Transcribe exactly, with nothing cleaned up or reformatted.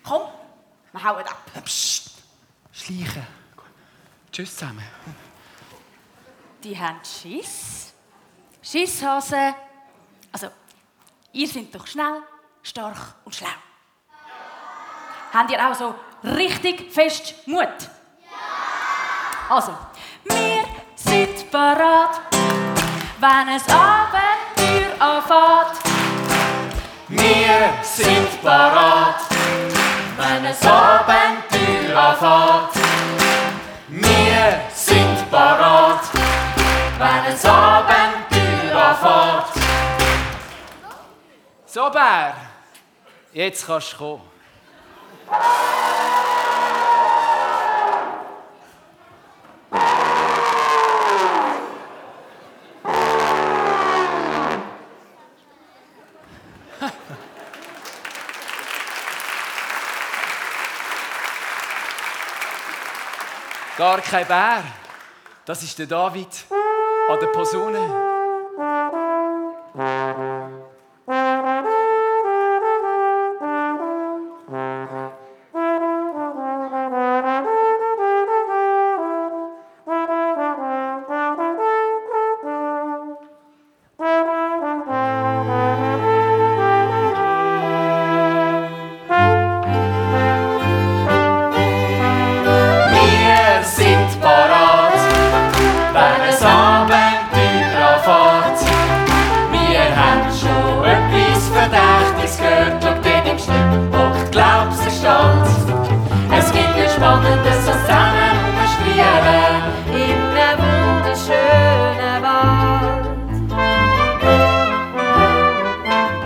Komm, wir hauen ab. Psst, schleichen. Tschüss zusammen. Die haben Schiss. Schisshase. Also, ihr seid doch schnell, stark und schlau. Ja. Habt ihr auch so richtig fest Mut? Ja. Also, wir sind bereit, wenn es Abenteuer anfängt. Wir sind parat, wenn es Abenteuer anfängt. Wir sind parat, wenn es Abenteuer anfängt. So, Bär, jetzt kannst du kommen. Gar kein Bär. Das ist der David an der Posaune.